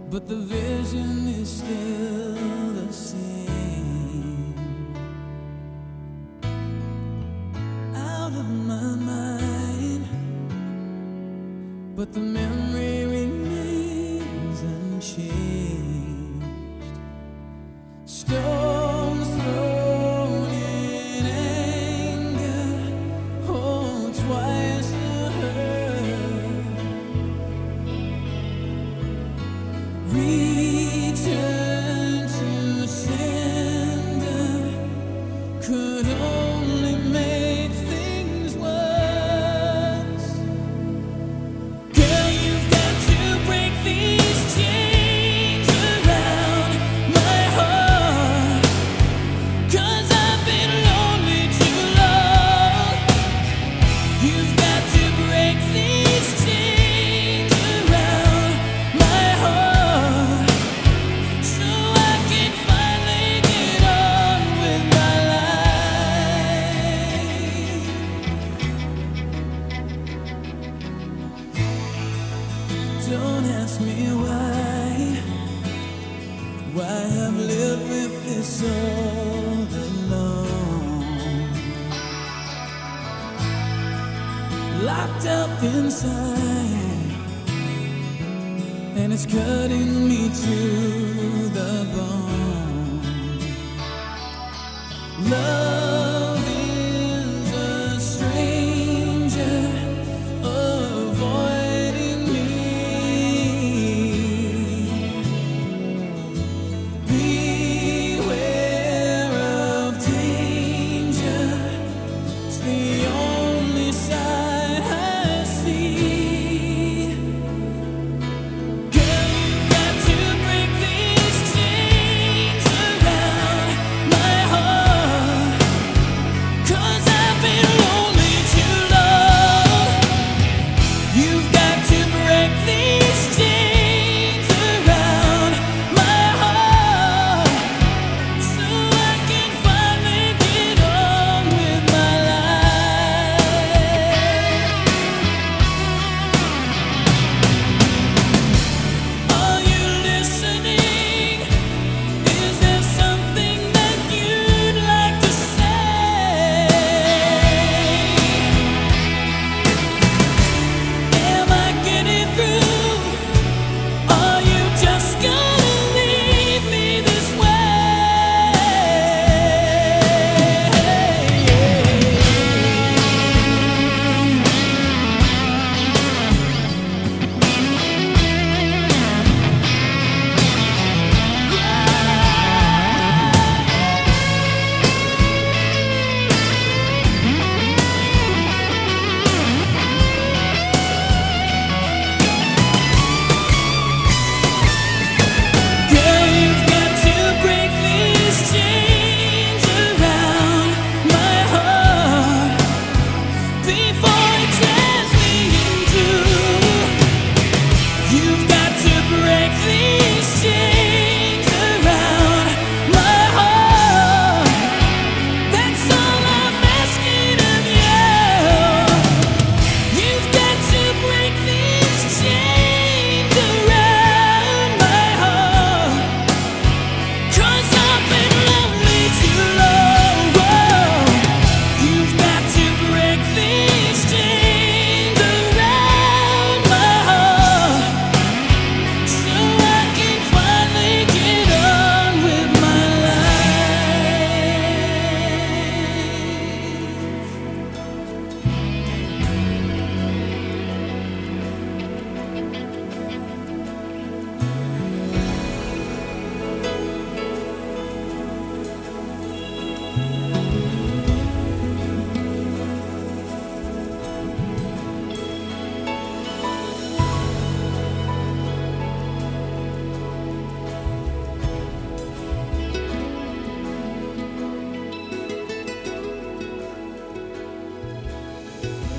but the vision is still the same. Out of my mind, but the memory remains unchanged. Stones thrown in anger, hold twice the hurt. Return to sender could only make things worse. Girl, you've got to break these chains around my heart, 'cause I've been lonely too long. You've got to break these chains around my heart, so I can finally get on with my life. Don't ask me why I've lived with this all alone, locked up inside, and it's cutting me to the bone. Love is a stranger avoiding me. Beware of danger, it's the only sign I see. Girl, you've got to break these chains around my heart, 'cause I've been lonely too long. You've got to break these chains around my heart, so I can finally get on with my life. Are you listening? Is there something that you'd like to say? Am I getting through? Are you just gonna leave me this Girl, you've got to break these chains around my heart before it tears me in two. You've got to break these chains around my heart. That's all I'm asking of you. You've got to break these chains around my heart, 'cause I've been lonely too long. You've got to break these chains around my heart, so I can finally get on with my life.